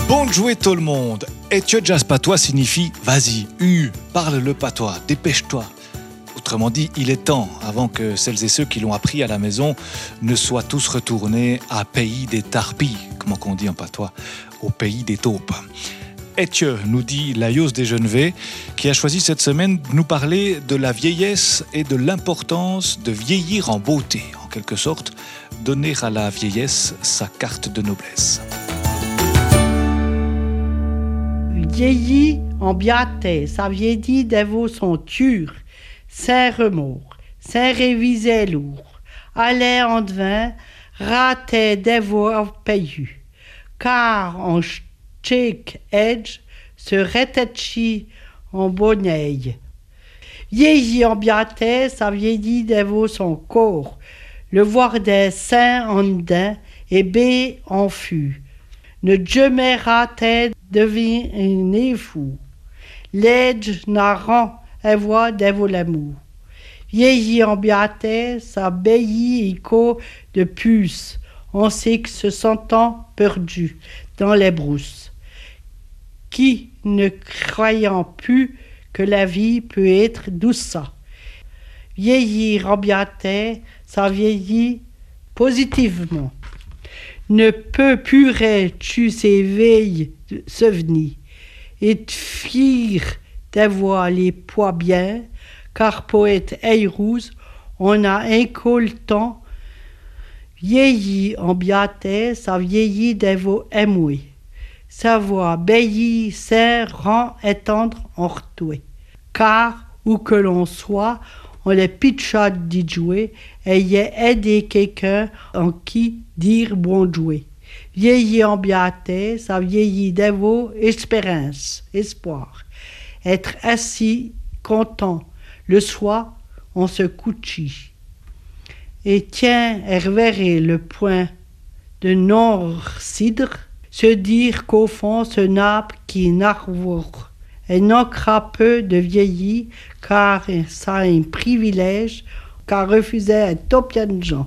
Bonne jouer tout le monde. Et jazz patois signifie vas-y, parle le patois, dépêche-toi. Autrement dit, il est temps, avant que celles et ceux qui l'ont appris à la maison ne soient tous retournés à pays des tarpilles, comment qu'on dit en patois, au pays des taupes. Etieu, nous dit Laios Desgenevet, qui a choisi cette semaine de nous parler de la vieillesse et de l'importance de vieillir en beauté, en quelque sorte, donner à la vieillesse sa carte de noblesse. Vieilli en biaté, ça vieillit d'evo son tur, sans remords, sans réviser lourd, allait en devin, raté d'evo payu, car en tchèque edge se rétachit en bonneille. Vieilli en biaté, ça vieillit d'evo son corps, le voir des seins en dain et bé en fût. Ne jamais raté deviner fou. L'edge n'a rend et voix d'evo l'amour. Vieilli en biaté, ça baillit écho de puce. On sait que se sentant perdu dans les brousses. Qui ne croyant plus que la vie peut être douce. Vieillir en biaté, ça vieillit positivement. Ne peut plus tu s'éveille souvenir et te fier d'avoir les poids bien, car poète Eirouz, on a un le temps. Vieilli en biaté, ça vieillit d'avo émoué. Savoir baillir, saint, rend et tendre en retoué. Car, où que l'on soit, on les pitcha d'y jouer et y a aidé quelqu'un en qui dire bon jouer. Vieillir en biaté, ça vieillit d'avo espérance, espoir. Être assis, content, le soir, on se couche. Et tiens, herverrer le point de non-cidre, se dire qu'au fond, ce nappe qui n'arvoure. Et n'ancra peu de vieillir, car ça a un privilège, car refuser un topien de gens.